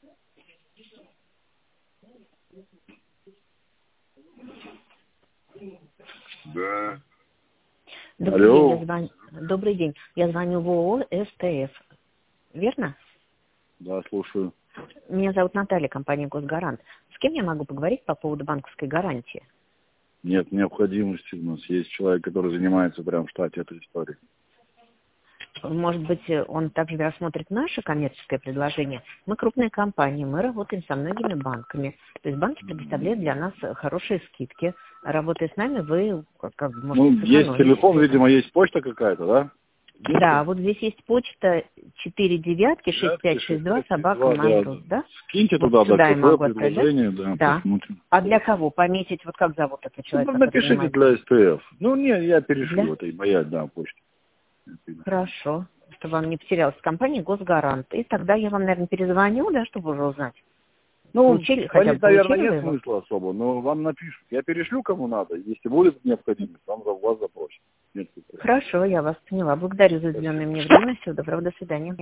Да. Добрый день, Добрый день. Я звоню в ООО СТФ. Верно? Да, слушаю. Меня зовут Наталья, компания «Госгарант». С кем я могу поговорить по поводу банковской гарантии? Нет необходимости у нас. Есть человек, который занимается прямо в штате этой историей. Может быть, он также рассмотрит наше коммерческое предложение. Мы крупная компания, мы работаем со многими банками. То есть банки предоставляют для нас хорошие скидки. Работая с нами, вы как бы можете сэкономить. Есть телефон, видимо, есть почта какая-то, да? Да, вот здесь есть почта 496562 собака Mail.ru, да? Скиньте Вот туда, сюда да, я какое могу отправить, предложение, да, да? посмотрим. А для кого? Пометить, вот как зовут этого человека, который Напишите занимается? для СТФ. Ну, нет, я перешлю, Для? это и моя, да, почта. Хорошо, чтобы вам не потерялась компания «Госгарант». И тогда я вам, наверное, перезвоню, да, чтобы уже узнать. Ну, Получили, хотя бы звонить, наверное, получили вы нет его? смысла особо, но вам напишут. Я перешлю кому надо, если будет необходимость, вам вас запросят. Нет, Хорошо, я вас поняла. Благодарю за уделенное спасибо. мне время. Всего доброго, до свидания.